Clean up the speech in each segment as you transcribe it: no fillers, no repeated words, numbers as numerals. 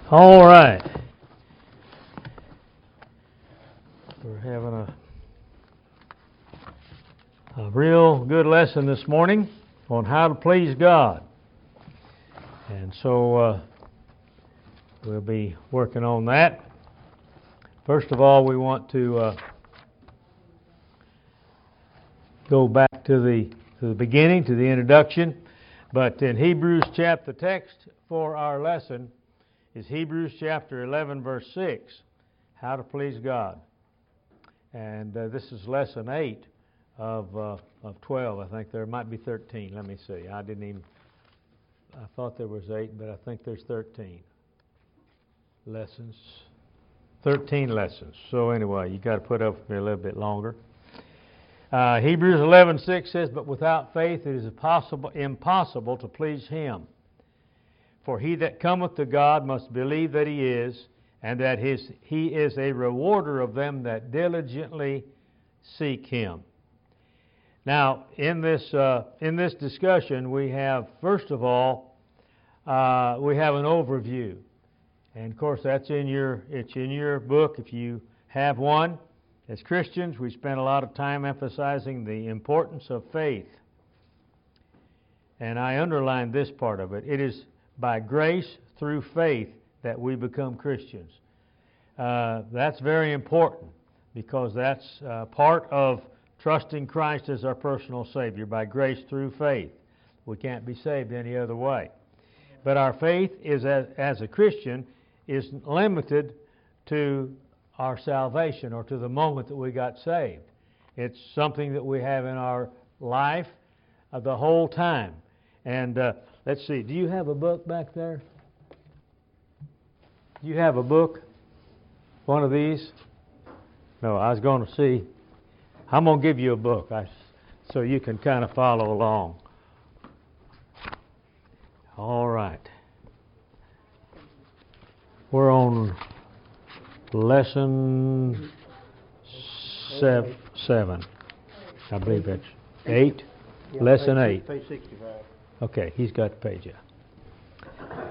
All right. We're having a real good lesson this morning on how to please God. And so we'll be working on that. First of all, we want to go back to the beginning, to the introduction. But in Hebrews chapter, the text for our lesson is Hebrews chapter 11, verse 6, how to please God. And this is lesson 8 of 12. I think there might be 13. Let me see. I thought there was 8, but I think there's 13 lessons. 13 lessons. So anyway, you got to put up with me a little bit longer. Hebrews 11:6 says, "But without faith it is impossible to please Him. For he that cometh to God must believe that He is, and that He is a rewarder of them that diligently seek Him." Now, in this discussion, we have, first of all, we have an overview. And of course, it's in your book if you have one. As Christians, we spend a lot of time emphasizing the importance of faith. And I underline this part of it. It is by grace through faith that we become Christians. That's very important because that's part of trusting Christ as our personal Savior, by grace through faith. We can't be saved any other way. But our faith is, as a Christian, is limited to our salvation or to the moment that we got saved. It's something that we have in our life the whole time. And let's see, do you have a book back there? Do you have a book? One of these? No, I was going to see. I'm going to give you a book so you can kind of follow along. All right. We're on lesson 7. I believe that's 8. Yeah, lesson 8. Page 65. Okay, he's got the page out.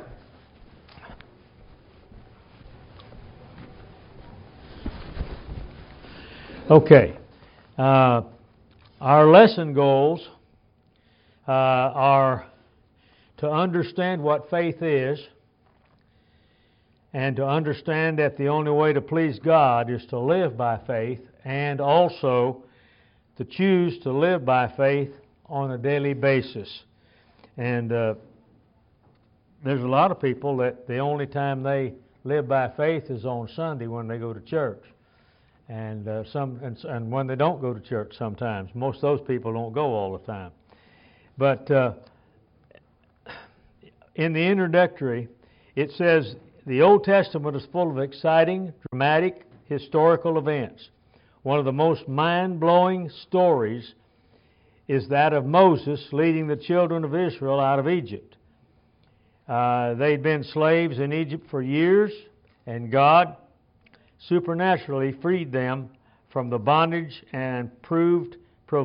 Okay. Our lesson goals are to understand what faith is, and to understand that the only way to please God is to live by faith, and also to choose to live by faith on a daily basis. And there's a lot of people that the only time they live by faith is on Sunday when they go to church. And when they don't go to church sometimes. Most of those people don't go all the time. But in the introductory, it says, the Old Testament is full of exciting, dramatic, historical events. One of the most mind-blowing stories is that of Moses leading the children of Israel out of Egypt. They'd been slaves in Egypt for years, and God supernaturally freed them from the bondage and proved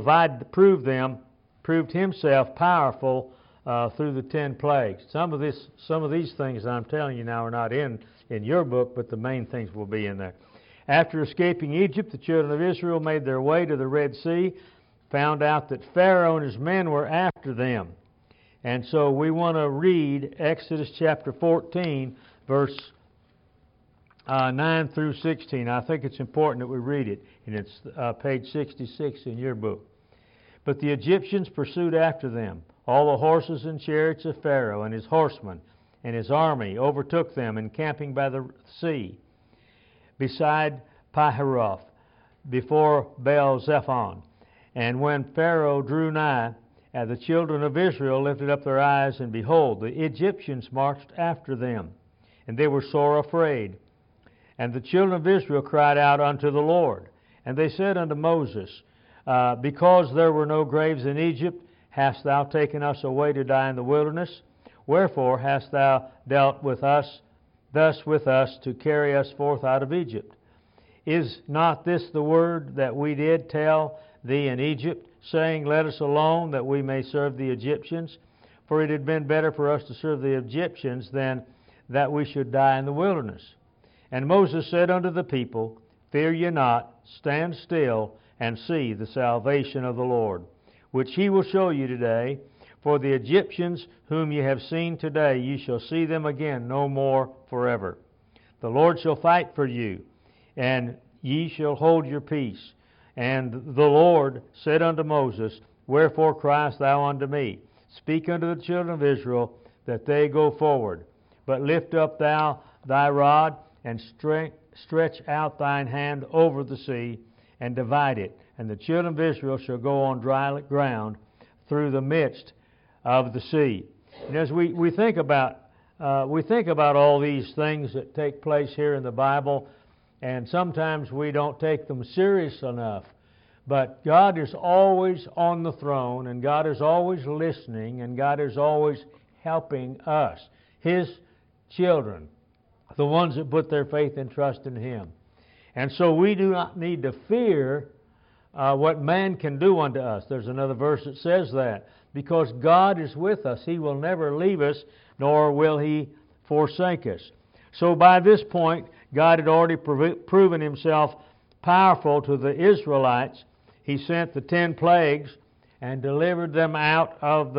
Himself powerful through the 10 plagues. Some of these things I'm telling you now are not in your book, but the main things will be in there. After escaping Egypt, the children of Israel made their way to the Red Sea, found out that Pharaoh and his men were after them. And so we want to read Exodus chapter 14, verse 9 through 16. I think it's important that we read it, and it's page 66 in your book. But the Egyptians pursued after them. All the horses and chariots of Pharaoh and his horsemen and his army overtook them, encamping by the sea, beside Pihahiroth, before Baal-zephon. And when Pharaoh drew nigh, the children of Israel lifted up their eyes, and behold, the Egyptians marched after them, and they were sore afraid. And the children of Israel cried out unto the Lord. And they said unto Moses, because there were no graves in Egypt, hast thou taken us away to die in the wilderness? Wherefore hast thou dealt with us thus with us to carry us forth out of Egypt? Is not this the word that we did tell thee in Egypt, saying, Let us alone, that we may serve the Egyptians? For it had been better for us to serve the Egyptians than that we should die in the wilderness. And Moses said unto the people, Fear ye not, stand still, and see the salvation of the Lord, which he will show you today. For the Egyptians whom ye have seen today, ye shall see them again no more forever. The Lord shall fight for you, and ye shall hold your peace. And the Lord said unto Moses, Wherefore criest thou unto me? Speak unto the children of Israel, that they go forward. But lift up thou thy rod, and stretch out thine hand over the sea, and divide it. And the children of Israel shall go on dry ground through the midst of the sea. And as we think about all these things that take place here in the Bible, and sometimes we don't take them serious enough. But God is always on the throne, and God is always listening, and God is always helping us, His children, the ones that put their faith and trust in Him. And so we do not need to fear what man can do unto us. There's another verse that says that. Because God is with us, He will never leave us, nor will He forsake us. So by this point, God had already proven Himself powerful to the Israelites. He sent the 10 plagues and delivered them out of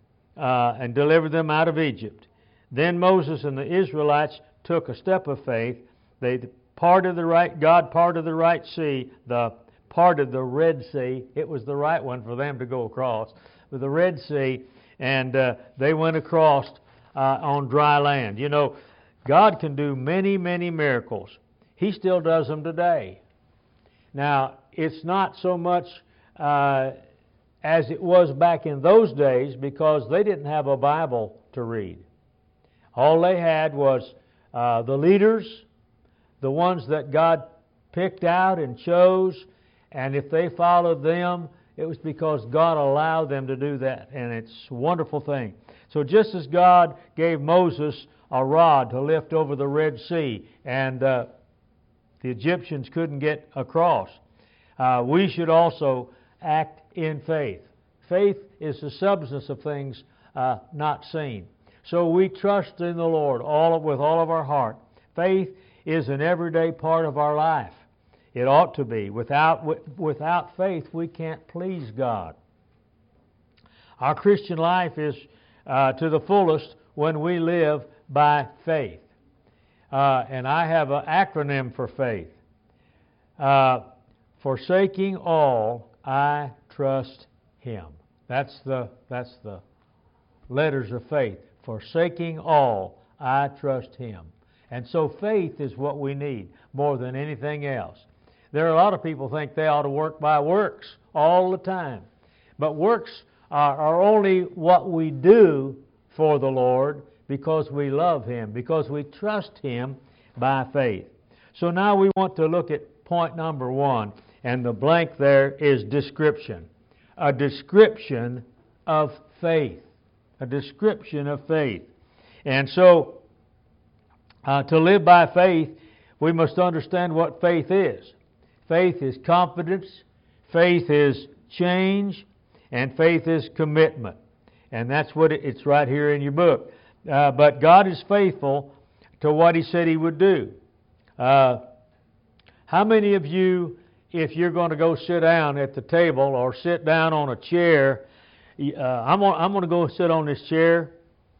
Egypt. Then Moses and the Israelites took a step of faith. God parted the Red Sea. It was the right one for them to go across, with the Red Sea, and they went across on dry land. You know, God can do many, many miracles. He still does them today. Now, it's not so much as it was back in those days, because they didn't have a Bible to read. All they had was the leaders, the ones that God picked out and chose, and if they followed them, it was because God allowed them to do that, and it's a wonderful thing. So just as God gave Moses a rod to lift over the Red Sea, and the Egyptians couldn't get across, we should also act in faith. Faith is the substance of things not seen. So we trust in the Lord with all of our heart. Faith is an everyday part of our life. It ought to be. Without faith, we can't please God. Our Christian life is to the fullest when we live by faith. And I have an acronym for faith. Forsaking all, I trust Him. That's the letters of faith. Forsaking all, I trust Him. And so faith is what we need more than anything else. There are a lot of people think they ought to work by works all the time. But works are only what we do for the Lord because we love Him, because we trust Him by faith. So now we want to look at point number 1, and the blank there is description. A description of faith. A description of faith. And so, to live by faith, we must understand what faith is. Faith is confidence, faith is change, and faith is commitment. And that's what it's right here in your book. But God is faithful to what He said He would do. How many of you, if you're going to go sit down at the table or sit down on a chair, I'm going to go sit on this chair.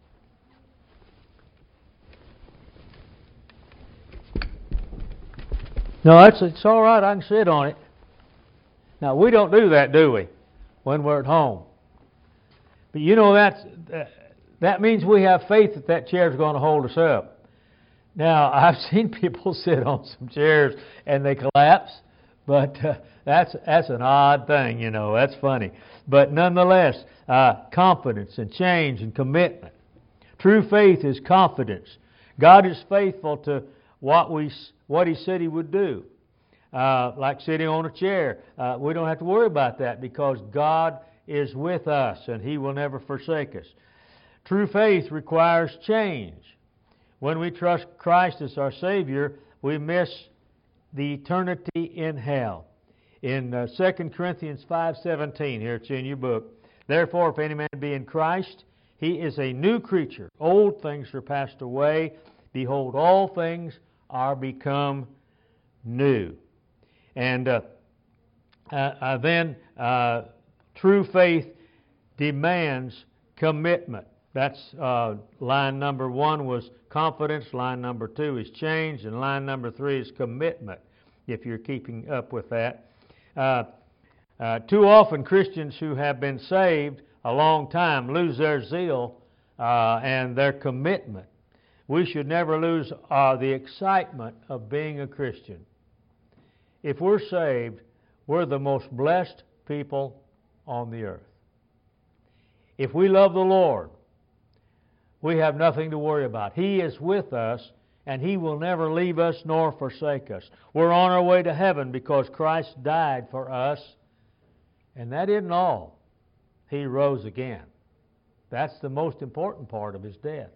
No, it's all right. I can sit on it. Now, we don't do that, do we, when we're at home? But you know, that means we have faith that chair is going to hold us up. Now, I've seen people sit on some chairs and they collapse, but that's an odd thing, you know. That's funny. But nonetheless, confidence and change and commitment. True faith is confidence. God is faithful to what He said He would do. Like sitting on a chair. We don't have to worry about that because God is with us and He will never forsake us. True faith requires change. When we trust Christ as our Savior, we miss the eternity in hell. In 2 Corinthians 5:17, here it's in your book, therefore if any man be in Christ, he is a new creature. Old things are passed away. behold, all things are become new. And then true faith demands commitment. That's line number 1 was confidence, line number 2 is change, and line number 3 is commitment, if you're keeping up with that. Too often Christians who have been saved a long time lose their zeal and their commitment. We should never lose the excitement of being a Christian. If we're saved, we're the most blessed people on the earth. If we love the Lord, we have nothing to worry about. He is with us, and He will never leave us nor forsake us. We're on our way to heaven because Christ died for us, and that isn't all. He rose again. That's the most important part of His death.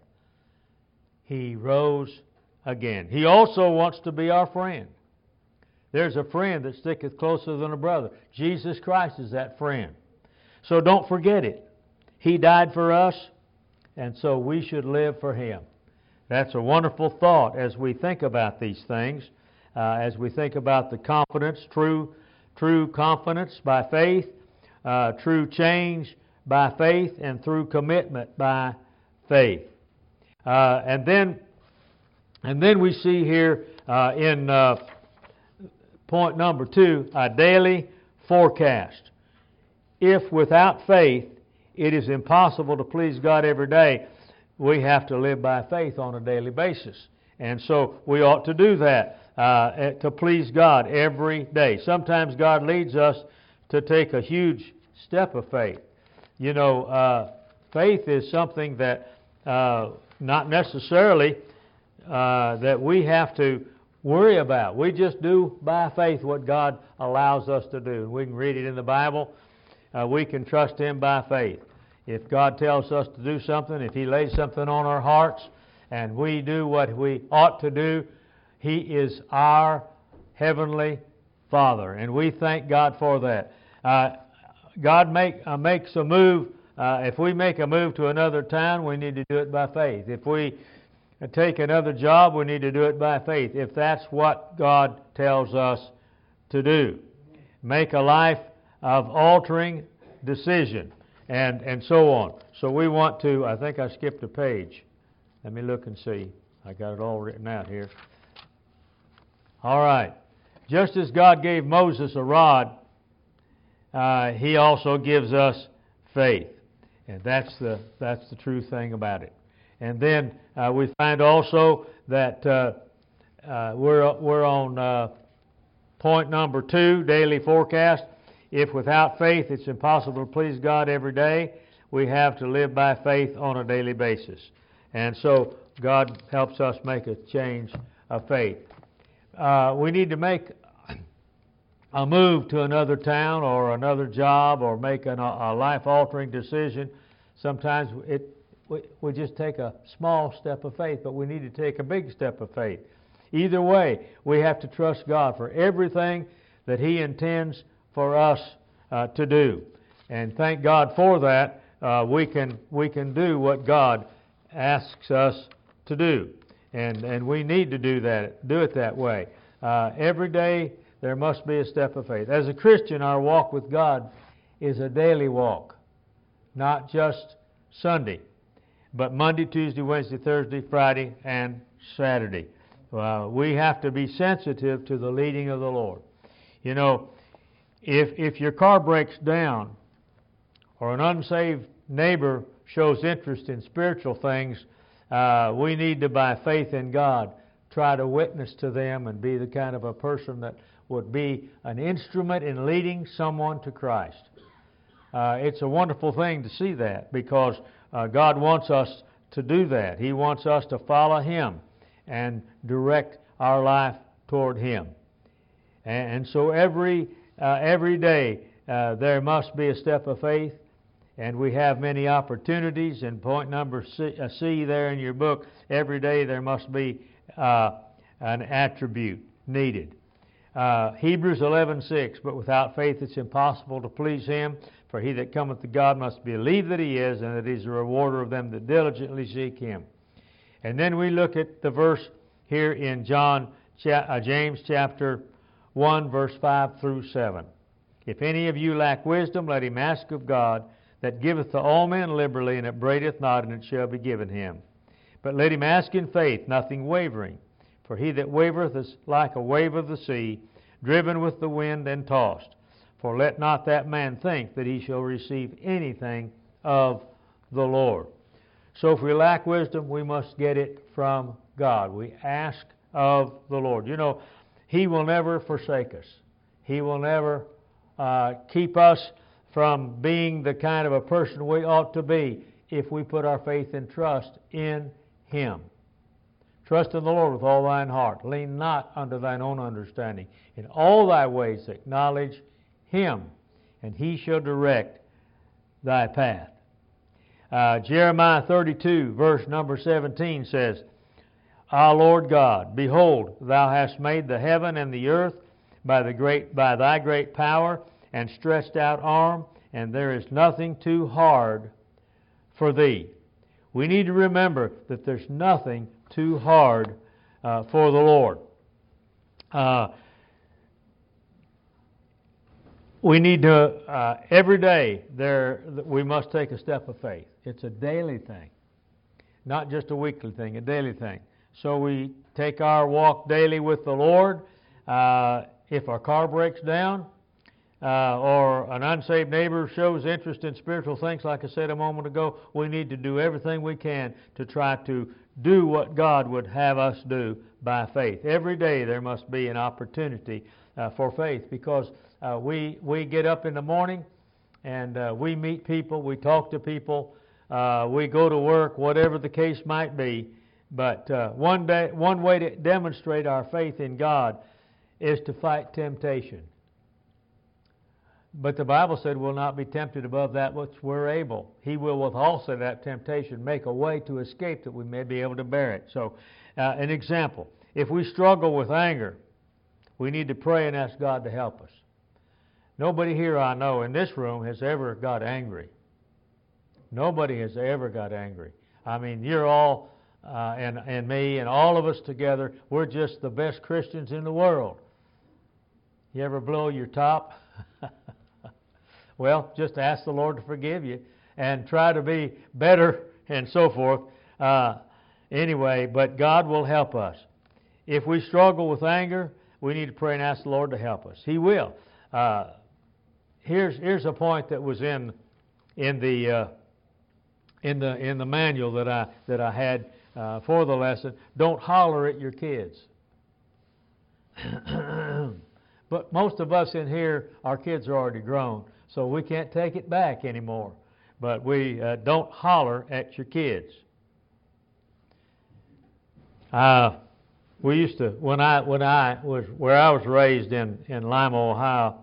He rose again. He also wants to be our friend. There's a friend that sticketh closer than a brother. Jesus Christ is that friend. So don't forget it. He died for us, and so we should live for Him. That's a wonderful thought as we think about these things, as we think about the confidence, true confidence by faith, true change by faith, and through commitment by faith. And then we see here in point number 2, a daily forecast. If without faith it is impossible to please God every day, we have to live by faith on a daily basis. And so we ought to do that to please God every day. Sometimes God leads us to take a huge step of faith. You know, faith is something that not necessarily that we have to worry about. We just do by faith what God allows us to do. We can read it in the Bible. We can trust Him by faith. If God tells us to do something, if He lays something on our hearts, and we do what we ought to do, He is our Heavenly Father, and we thank God for that. God makes a move. If we make a move to another town, we need to do it by faith. If we take another job, we need to do it by faith, if that's what God tells us to do. Make a life of altering decision, and so on. So we want to, I think I skipped a page. Let me look and see. I got it all written out here. All right. Just as God gave Moses a rod, He also gives us faith. And that's the true thing about it. And then we find also that we're on point number 2, daily forecast. If without faith it's impossible to please God every day, we have to live by faith on a daily basis. And so God helps us make a change of faith. We need to make a move to another town or another job or make a life-altering decision. Sometimes we just take a small step of faith, but we need to take a big step of faith. Either way, we have to trust God for everything that He intends for us to do. And thank God for that. We can do what God asks us to do. And we need to do it that way. Every day there must be a step of faith. As a Christian, our walk with God is a daily walk, not just Sunday, but Monday, Tuesday, Wednesday, Thursday, Friday, and Saturday. We have to be sensitive to the leading of the Lord. You know, if your car breaks down or an unsaved neighbor shows interest in spiritual things, we need to, by faith in God, try to witness to them and be the kind of a person that would be an instrument in leading someone to Christ. It's a wonderful thing to see that, because God wants us to do that. He wants us to follow Him and direct our life toward Him. And so every day there must be a step of faith, and we have many opportunities. And point number C there in your book, every day there must be an attribute needed. Hebrews 11:6, but without faith it's impossible to please Him, for he that cometh to God must believe that He is, and that He is a rewarder of them that diligently seek Him. And then we look at the verse here in James chapter 1, verse 5 through 7. If any of you lack wisdom, let him ask of God, that giveth to all men liberally, and upbraideth not, and it shall be given him. But let him ask in faith, nothing wavering. For he that wavereth is like a wave of the sea, driven with the wind and tossed. For let not that man think that he shall receive anything of the Lord. So if we lack wisdom, we must get it from God. We ask of the Lord. You know, He will never forsake us. He will never keep us from being the kind of a person we ought to be if we put our faith and trust in Him. Trust in the Lord with all thine heart. Lean not unto thine own understanding. In all thy ways acknowledge Him, and He shall direct thy path. Jeremiah 32, verse number 17 says, Ah, Lord God, behold, thou hast made the heaven and the earth by thy great power and stretched out arm, and there is nothing too hard for thee. We need to remember that there's nothing too hard for the Lord. We need to, every day, we must take a step of faith. It's a daily thing, not just a weekly thing, a daily thing. So we take our walk daily with the Lord. If our car breaks down, or an unsaved neighbor shows interest in spiritual things, like I said a moment ago, we need to do everything we can to try to do what God would have us do by faith. Every day there must be an opportunity for faith, because we get up in the morning and we meet people, we talk to people, we go to work, whatever the case might be. But one way to demonstrate our faith in God is to fight temptation. But the Bible said we'll not be tempted above that which we're able. He will with also that temptation make a way to escape that we may be able to bear it. So, an example, if we struggle with anger, we need to pray and ask God to help us. Nobody here I know in this room has ever got angry. Nobody has ever got angry. I mean, you're all, and me and all of us together, we're just the best Christians in the world. You ever blow your top? Well, just ask the Lord to forgive you and try to be better and so forth. Anyway, but God will help us. If we struggle with anger, we need to pray and ask the Lord to help us. He will. Here's a point that was in the manual that I had for the lesson. Don't holler at your kids. But most of us in here, our kids are already grown, so we can't take it back anymore. But we don't holler at your kids. We used to, when I was where I was raised in Lima, Ohio.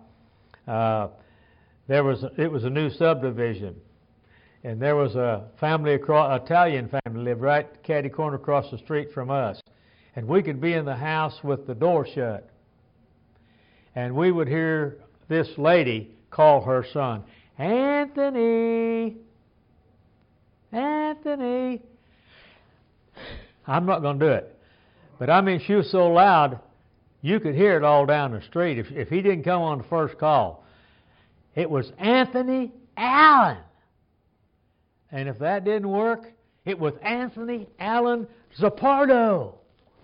It was a new subdivision, and there was a family Italian family lived right catty corner across the street from us, and we could be in the house with the door shut. And we would hear this lady call her son, Anthony, Anthony. I'm not going to do it. But I mean, she was so loud, you could hear it all down the street. If he didn't come on the first call, it was Anthony Allen. And if that didn't work, it was Anthony Allen Zappardo.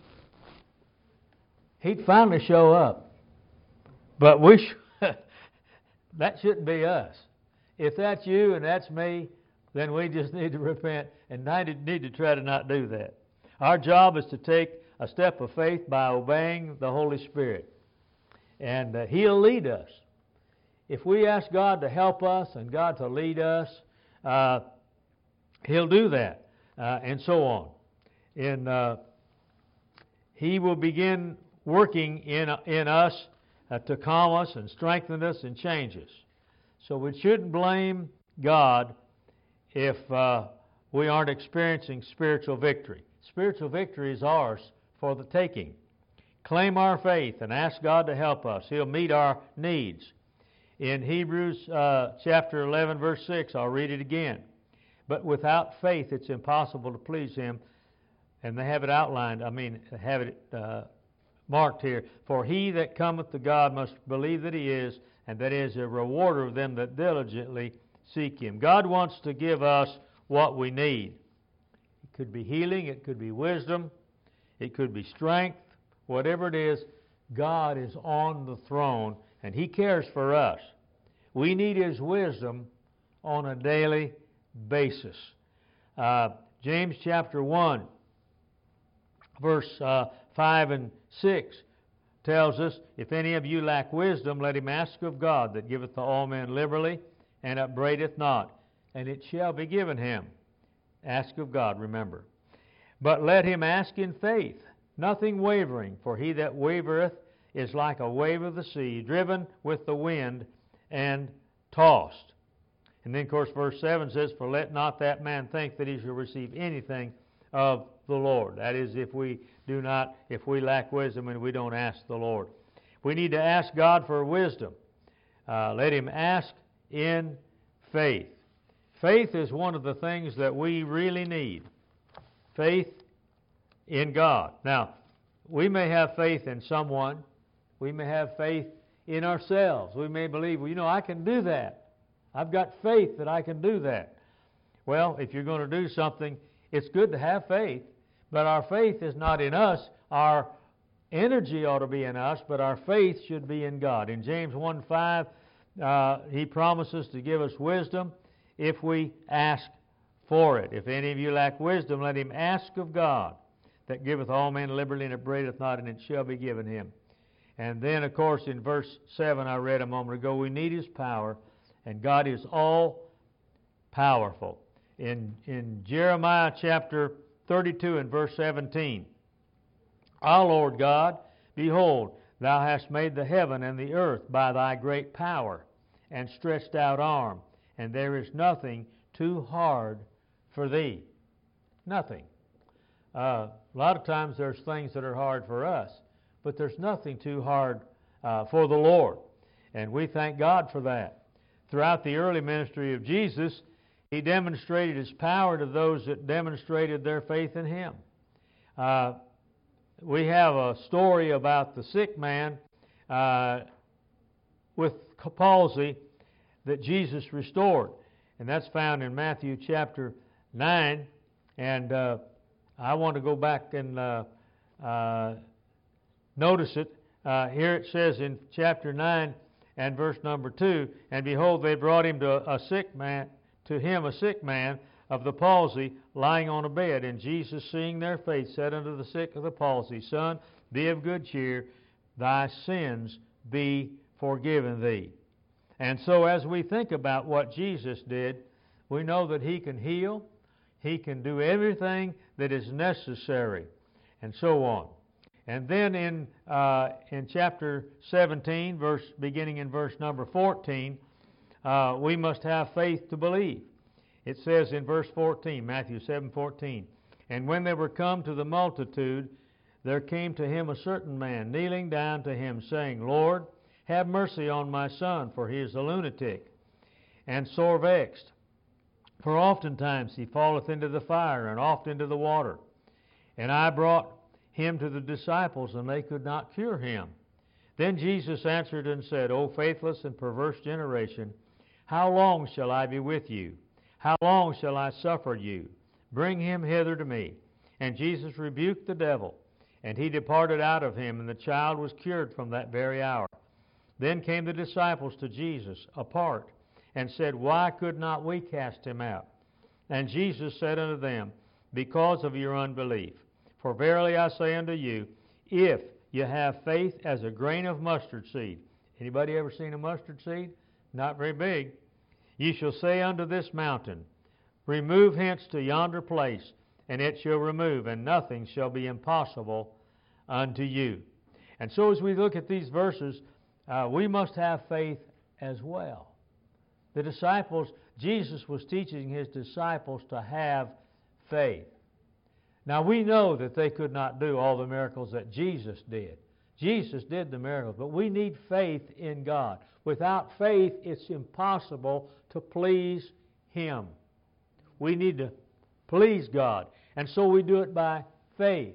He'd finally show up. But that shouldn't be us. If that's you and that's me, then we just need to repent and need to try to not do that. Our job is to take a step of faith by obeying the Holy Spirit. And He'll lead us. If we ask God to help us and God to lead us, He'll do that, and so on. And He will begin working in us to calm us and strengthen us and change us. So we shouldn't blame God if we aren't experiencing spiritual victory. Spiritual victory is ours for the taking. Claim our faith and ask God to help us. He'll meet our needs. In Hebrews chapter 11, verse 6, I'll read it again. But without faith it's impossible to please Him. And they have it outlined, have it marked here. For he that cometh to God must believe that he is, and that he is a rewarder of them that diligently seek him. God wants to give us what we need. It could be healing, it could be wisdom, it could be strength. Whatever it is, God is on the throne, and he cares for us. We need his wisdom on a daily basis. James chapter 1, verse 5 and 6 tells us, if any of you lack wisdom, let him ask of God, that giveth to all men liberally, and upbraideth not, and it shall be given him. Ask of God, remember. But let him ask in faith, nothing wavering, for he that wavereth is like a wave of the sea, driven with the wind and tossed. And then, of course, verse 7 says, for let not that man think that he shall receive anything of the Lord. That is, if we lack wisdom and we don't ask the Lord. We need to ask God for wisdom. Let him ask in faith. Faith is one of the things that we really need. Faith in God. Now, we may have faith in someone. We may have faith in ourselves. We may believe, well, I can do that. I've got faith that I can do that. Well, if you're going to do something, it's good to have faith, but our faith is not in us. Our energy ought to be in us, but our faith should be in God. In James 1:5, he promises to give us wisdom if we ask for it. If any of you lack wisdom, let him ask of God, that giveth all men liberally and upbraideth not, and it shall be given him. And then, of course, in verse 7 I read a moment ago, we need his power, and God is all powerful. In Jeremiah chapter 32 and verse 17, Our Lord God, behold, thou hast made the heaven and the earth by thy great power and stretched out arm, and there is nothing too hard for thee. Nothing. A lot of times there's things that are hard for us, but there's nothing too hard for the Lord. And we thank God for that. Throughout the early ministry of Jesus, he demonstrated his power to those that demonstrated their faith in him. We have a story about the sick man with palsy that Jesus restored. And that's found in Matthew chapter 9. And I want to go back and notice it. Here it says in chapter 9 and verse number 2, And behold, they brought him to a sick man of the palsy, lying on a bed. And Jesus, seeing their faith, said unto the sick of the palsy, Son, be of good cheer, thy sins be forgiven thee. And so as we think about what Jesus did, we know that he can heal, he can do everything that is necessary, and so on. And then in chapter 17, beginning in verse number 14, we must have faith to believe. It says in verse 14, Matthew 7:14, And when they were come to the multitude, there came to him a certain man, kneeling down to him, saying, Lord, have mercy on my son, for he is a lunatic, and sore vexed. For oftentimes he falleth into the fire, and oft into the water. And I brought him to the disciples, and they could not cure him. Then Jesus answered and said, O faithless and perverse generation, how long shall I be with you? How long shall I suffer you? Bring him hither to me. And Jesus rebuked the devil, and he departed out of him, and the child was cured from that very hour. Then came the disciples to Jesus apart, and said, Why could not we cast him out? And Jesus said unto them, Because of your unbelief. For verily I say unto you, if you have faith as a grain of mustard seed. Anybody ever seen a mustard seed? Not very big. Ye shall say unto this mountain, Remove hence to yonder place, and it shall remove, and nothing shall be impossible unto you. And so as we look at these verses, we must have faith as well. The disciples, Jesus was teaching his disciples to have faith. Now we know that they could not do all the miracles that Jesus did. Jesus did the miracles, but we need faith in God. Without faith, it's impossible to please him. We need to please God. And so we do it by faith.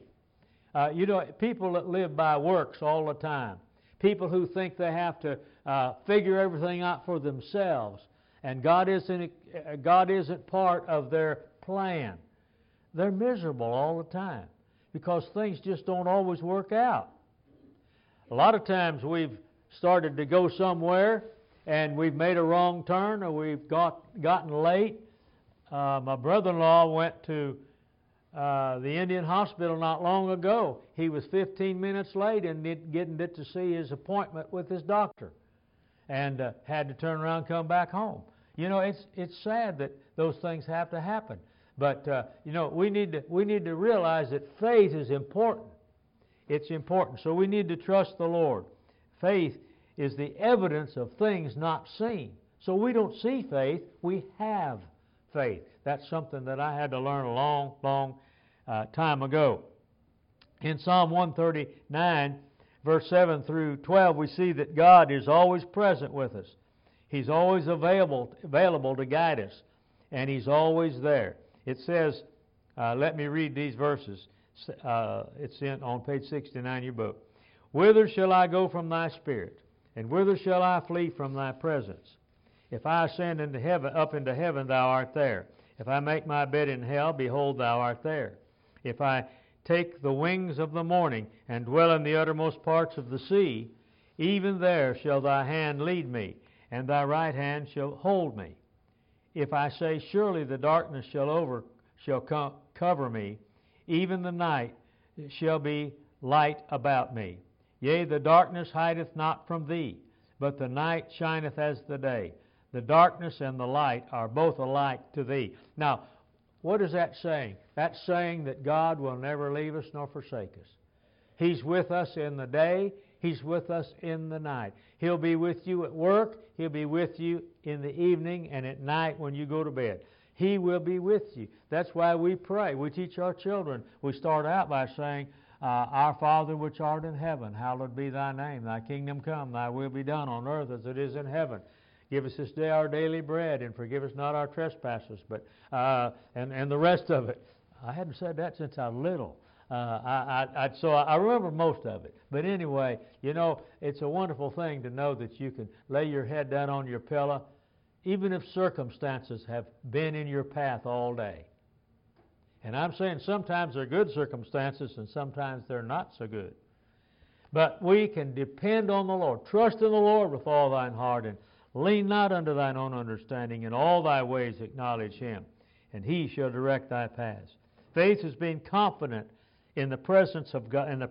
People that live by works all the time, people who think they have to figure everything out for themselves, and God isn't part of their plan. They're miserable all the time because things just don't always work out. A lot of times we've started to go somewhere and we've made a wrong turn, or we've gotten late. My brother-in-law went to the Indian hospital not long ago. He was 15 minutes late and getting to see his appointment with his doctor, and had to turn around and come back home. It's sad that those things have to happen. But we need to realize that faith is important. It's important. So we need to trust the Lord. Faith is the evidence of things not seen. So we don't see faith, we have faith. That's something that I had to learn a long time ago. In Psalm 139, verse 7 through 12, we see that God is always present with us. He's always available to guide us, and He's always there. It says, let me read these verses. It's on page 69 of your book. Whither shall I go from thy spirit? And whither shall I flee from thy presence? If I ascend into heaven, up into heaven, thou art there. If I make my bed in hell, behold, thou art there. If I take the wings of the morning and dwell in the uttermost parts of the sea, even there shall thy hand lead me, and thy right hand shall hold me. If I say, surely the darkness shall cover me, even the night shall be light about me. Yea, the darkness hideth not from thee, but the night shineth as the day. The darkness and the light are both alike to thee. Now, what is that saying? That's saying that God will never leave us nor forsake us. He's with us in the day. He's with us in the night. He'll be with you at work. He'll be with you in the evening and at night when you go to bed. He will be with you. That's why we pray. We teach our children. We start out by saying, Our Father which art in heaven, hallowed be thy name. Thy kingdom come, thy will be done on earth as it is in heaven. Give us this day our daily bread, and forgive us not our trespasses, but and the rest of it. I hadn't said that since I was little. So I remember most of it. But anyway, it's a wonderful thing to know that you can lay your head down on your pillow, even if circumstances have been in your path all day. And I'm saying sometimes they're good circumstances and sometimes they're not so good. But we can depend on the Lord. Trust in the Lord with all thine heart, and lean not unto thine own understanding. In all thy ways acknowledge Him, and He shall direct thy paths. Faith is being confident in the presence of God. Of the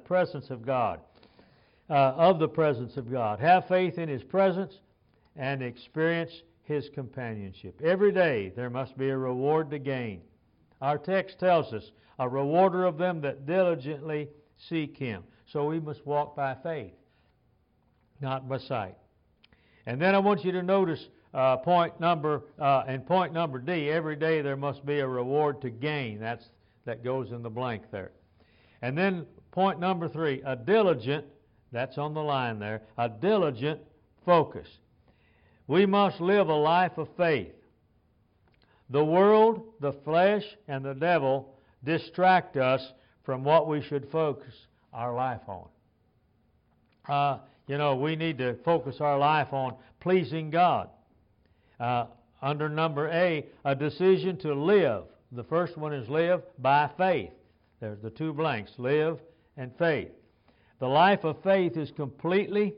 presence of God. Have faith in His presence and experience His companionship. Every day there must be a reward to gain. Our text tells us, a rewarder of them that diligently seek Him. So we must walk by faith, not by sight. And then I want you to notice point number D, every day there must be a reward to gain. That goes in the blank there. And then point number 3, a diligent, that's on the line there, a diligent focus. We must live a life of faith. The world, the flesh, and the devil distract us from what we should focus our life on. We need to focus our life on pleasing God. Under number A, a decision to live. The first one is live by faith. There's the two blanks, live and faith. The life of faith is completely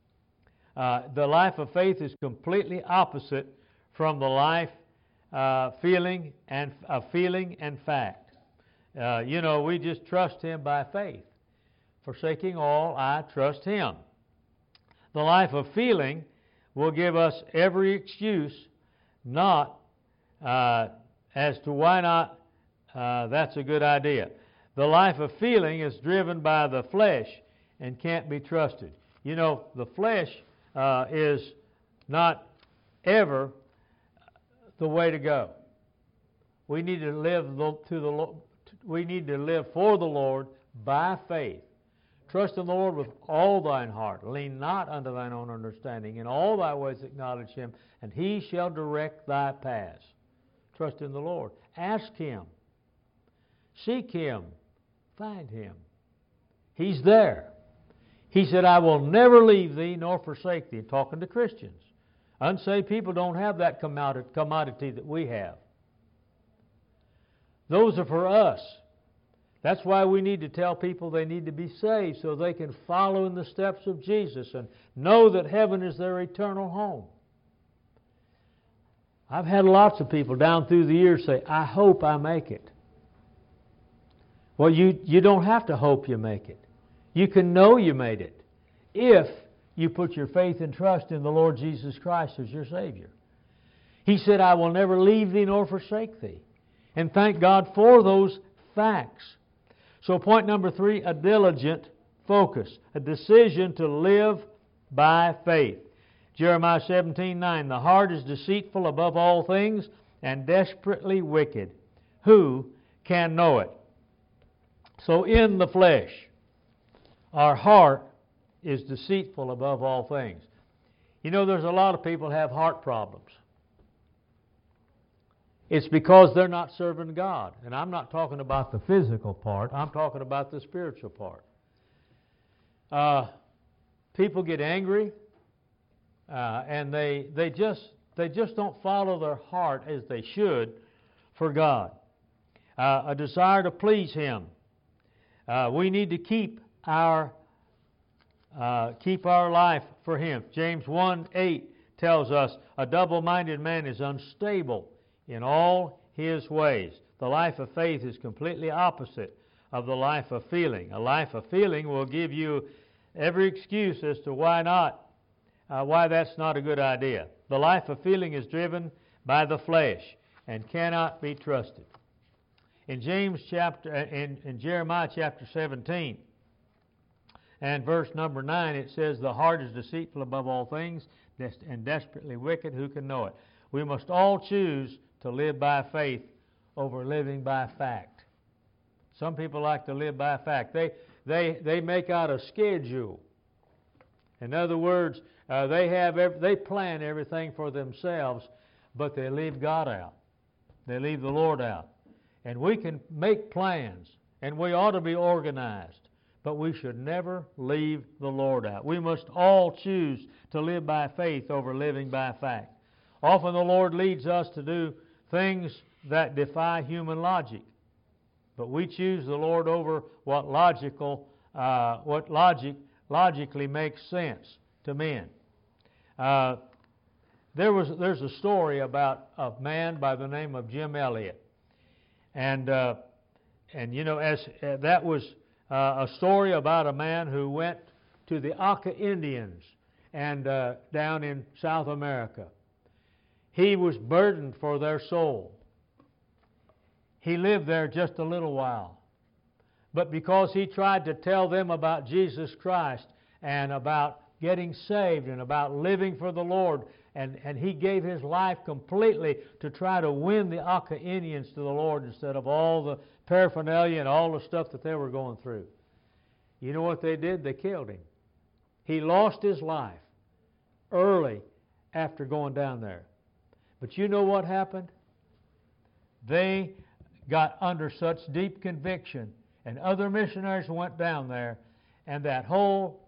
opposite from the life feeling and fact. We just trust Him by faith. Forsaking all, I trust Him. The life of feeling will give us every excuse not as to why not that's a good idea. The life of feeling is driven by the flesh and can't be trusted. The flesh is not ever the way to go. We need to live we need to live for the Lord by faith. Trust in the Lord with all thine heart. Lean not unto thine own understanding. In all thy ways acknowledge Him, and He shall direct thy paths. Trust in the Lord. Ask Him. Seek Him find Him. He's there. He said, I will never leave thee nor forsake thee. Talking to Christians. Unsaved people don't have that commodity that we have. Those are for us. That's why we need to tell people they need to be saved so they can follow in the steps of Jesus and know that heaven is their eternal home. I've had lots of people down through the years say, I hope I make it. Well, you don't have to hope you make it. You can know you made it if you put your faith and trust in the Lord Jesus Christ as your Savior. He said, I will never leave thee nor forsake thee. And thank God for those facts. So point number 3, a diligent focus. A decision to live by faith. Jeremiah 17:9, the heart is deceitful above all things and desperately wicked. Who can know it? So in the flesh, our heart is deceitful above all things. You know, there's a lot of people have heart problems. It's because they're not serving God. And I'm not talking about the physical part. I'm talking about the spiritual part. People get angry, and they just don't follow their heart as they should for God. A desire to please Him. We need to keep our life for Him. James 1:8 tells us, a double-minded man is unstable in all his ways. The life of faith is completely opposite of the life of feeling. A life of feeling will give you every excuse as to why that's not a good idea. The life of feeling is driven by the flesh and cannot be trusted. In Jeremiah chapter 17 and verse number 9, it says, the heart is deceitful above all things and desperately wicked. Who can know it? We must all choose to live by faith over living by fact. Some people like to live by fact. They make out a schedule. In other words, they plan everything for themselves, but they leave God out. They leave the Lord out. And we can make plans, and we ought to be organized, but we should never leave the Lord out. We must all choose to live by faith over living by fact. Often the Lord leads us to do things that defy human logic, but we choose the Lord over what logically makes sense to men. There's a story about a man by the name of Jim Elliot, and you know, that was a story about a man who went to the Auca Indians and down in South America. He was burdened for their soul. He lived there just a little while. But because he tried to tell them about Jesus Christ and about getting saved and about living for the Lord, and he gave his life completely to try to win the Auca Indians to the Lord instead of all the paraphernalia and all the stuff that they were going through. You know what they did? They killed him. He lost his life early after going down there. But you know what happened? They got under such deep conviction, and other missionaries went down there, and that whole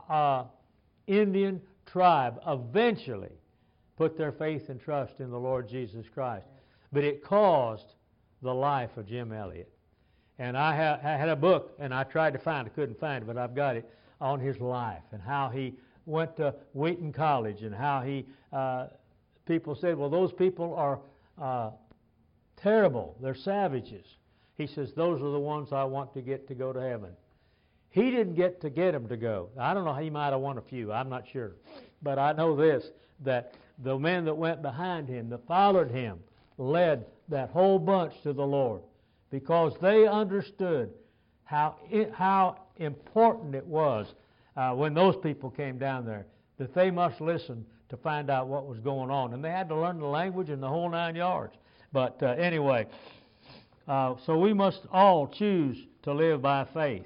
Indian tribe eventually put their faith and trust in the Lord Jesus Christ. But it caused the life of Jim Elliot. And I had a book, and I tried to find it, couldn't find it, but I've got it, on his life and how he went to Wheaton College and how he... people said, well, those people are terrible. They're savages. He says, those are the ones I want to get to go to heaven. He didn't get them to go. I don't know, he might have won a few. I'm not sure. But I know this, that the men that went behind him, that followed him, led that whole bunch to the Lord because they understood how important it was when those people came down there, that they must listen to find out what was going on. And they had to learn the language and the whole 9 yards. But anyway, so we must all choose to live by faith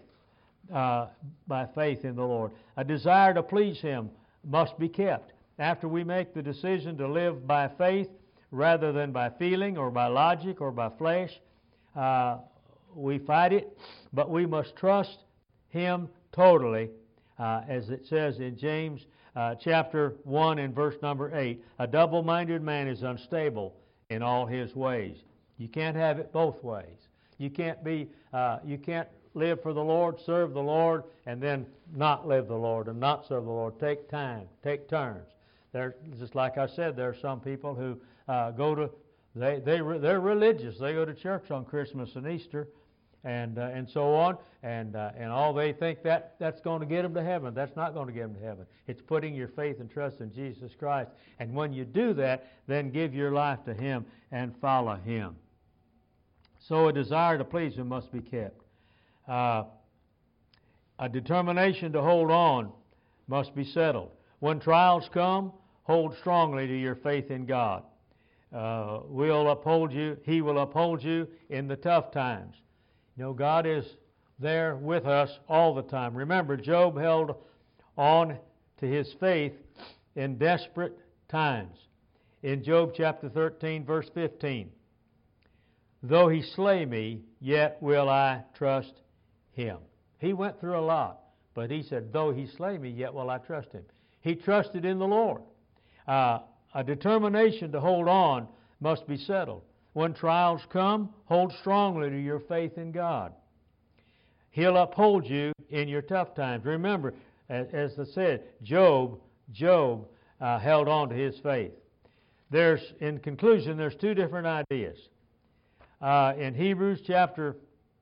in the Lord. A desire to please Him must be kept. After we make the decision to live by faith rather than by feeling or by logic or by flesh, we fight it, but we must trust Him totally, as it says in James chapter 1 and verse number 8. A double-minded man is unstable in all his ways. You can't have it both ways. You can't live for the Lord, serve the Lord, and then not live the Lord and not serve the Lord. Take time, take turns. Just like I said, there are some people who they're religious. They go to church on Christmas and Easter, and so on, and all they think that's going to get them to heaven. That's not going to get them to heaven. It's putting your faith and trust in Jesus Christ. And when you do that, then give your life to Him and follow Him. So a desire to please Him must be kept. A determination to hold on must be settled. When trials come, hold strongly to your faith in God. We'll uphold you. He will uphold you in the tough times. You know, God is there with us all the time. Remember, Job held on to his faith in desperate times. In Job chapter 13, verse 15, though he slay me, yet will I trust him. He went through a lot, but he said, though he slay me, yet will I trust him. He trusted in the Lord. A determination to hold on must be settled. When trials come, hold strongly to your faith in God. He'll uphold you in your tough times. Remember, as I said, Job held on to his faith. In conclusion, there's two different ideas. In Hebrews chapter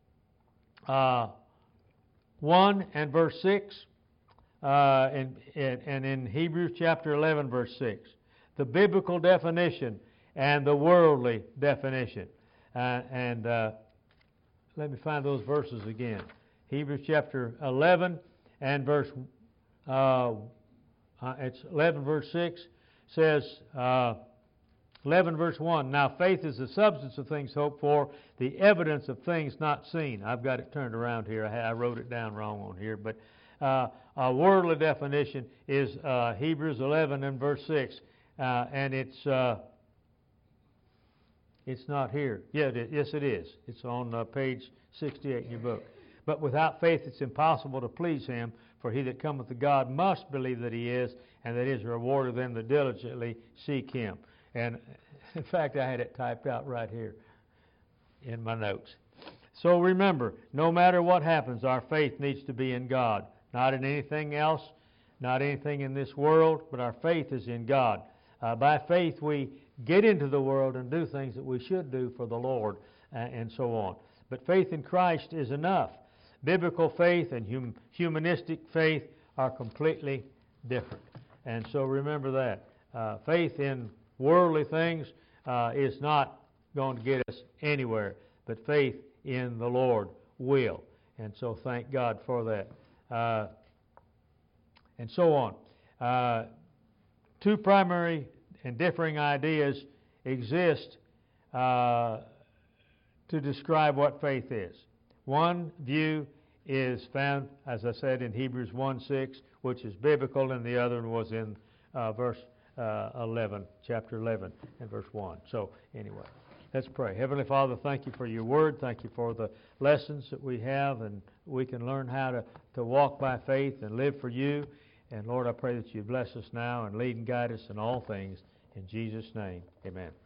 1 and verse 6, and in Hebrews chapter 11, verse 6, the biblical definition and the worldly definition. Let me find those verses again. Hebrews chapter 11 and verse, it's 11 verse 6 says, 11 verse 1, now faith is the substance of things hoped for, the evidence of things not seen. I've got it turned around here. I wrote it down wrong on here, but a worldly definition is Hebrews 11 and verse 6, and it's not here. Yeah, yes, it is. It's on page 68 in your book. But without faith it's impossible to please Him, for he that cometh to God must believe that He is, and that He is a rewarder of them that diligently seek Him. And in fact, I had it typed out right here in my notes. So remember, no matter what happens, our faith needs to be in God, not in anything else, not anything in this world, but our faith is in God. By faith, we get into the world and do things that we should do for the Lord, and so on. But faith in Christ is enough. Biblical faith and humanistic faith are completely different. And so remember that. Faith in worldly things is not going to get us anywhere, but faith in the Lord will. And so thank God for that. And so on. Two primary and differing ideas exist to describe what faith is. One view is found, as I said, in Hebrews 1:6, which is biblical, and the other one was in verse 11, chapter 11, and verse 1. So anyway, let's pray. Heavenly Father, thank You for Your Word. Thank You for the lessons that we have, and we can learn how to walk by faith and live for You. And Lord, I pray that You bless us now and lead and guide us in all things. In Jesus' name, amen.